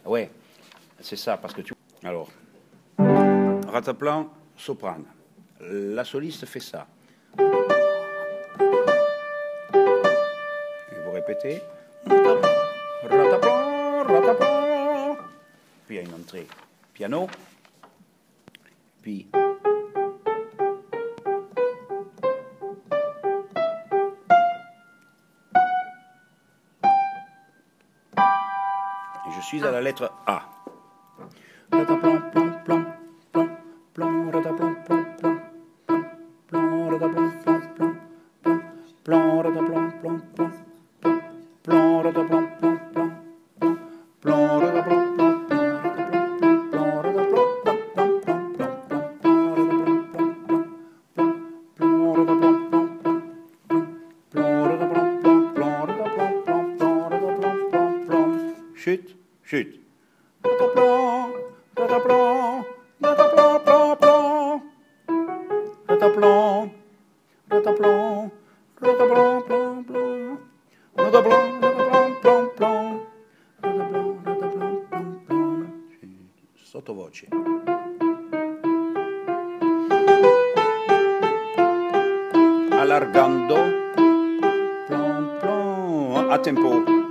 Ouais, c'est ça, parce que tu... Alors, rataplan, soprane. La soliste fait ça. Et vous répétez. Rataplan, rataplan. Puis il y a une entrée piano. Puis... Et je suis à la lettre A. Rataplan, plan, plan, plan, plan, rataplan, plan, plan, plan, rataplan, plan, plan, plan, plan, rataplan, plan, plan, plan, rataplan, plan, plan, plan, rataplan, plan, chut, chut. Rataplan, rataplan, rataplan, plan, plan. Rataplan, rataplan, rataplan, plan, plan. Rataplan, rataplan, plan, plan. Rataplan, rataplan, plan, plan. Sottovoce. Allargando, plan, plan, a tempo.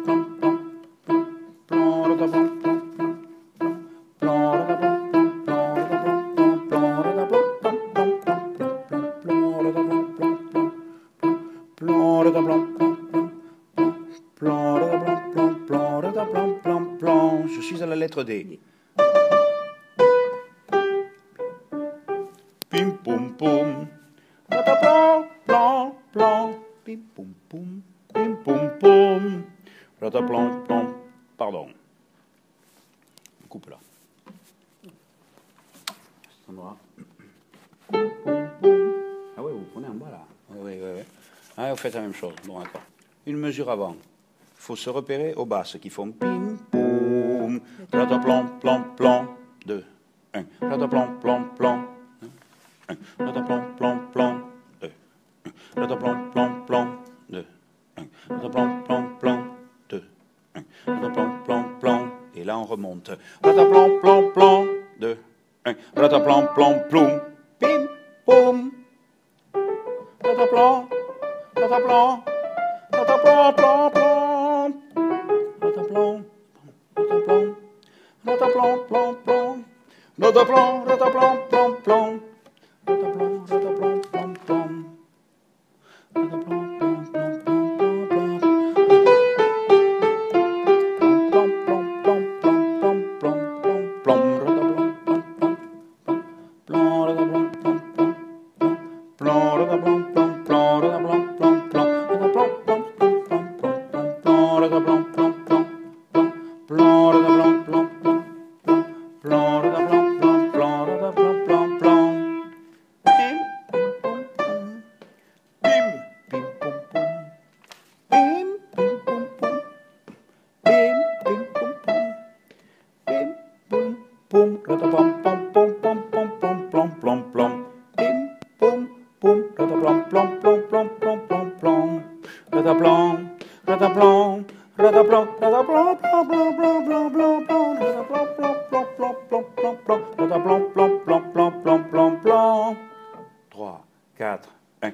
Je suis à la lettre D. Pim pum pum. Rataplan, plan, plan. Pim pum pum. Pim pum pum. Rataplan, plan. Pardon. On coupe là. Cet endroit. Ah ouais, vous prenez en bas là. Oui, oui, oui. Ah, vous faites la même chose. Bon, d'accord. Une mesure avant. Il faut se repérer aux basses qui font pim, poum, rataplan, plan, plan, 2, 1, rataplan, plan, plan, 1, rataplan, plan, plan, 2, 1, rataplan, plan, plan, 2, 1, rataplan, plan, plan, 2, 1, rataplan, plan, plan, et là on remonte. Rataplan, plan, plan, 2, 1, rataplan, plan, ploum, pim, poum, rataplan, rataplan, rataplan, plan, plan. Rataplan, rataplan, rataplan, plan, plan. Rataplan, rataplan, plan, plan. Rataplan, rataplan, plan, plan. Rataplan, plan, plan, plan, plan, plan, plan, plan, plan, rataplan, plan, plan, plan, rataplan, plan, plan, rataplan, plan, plan, rataplan, plan, plan, rataplan, plan, plan. Trois, quatre, un.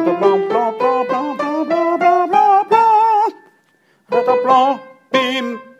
Rataplan, bim.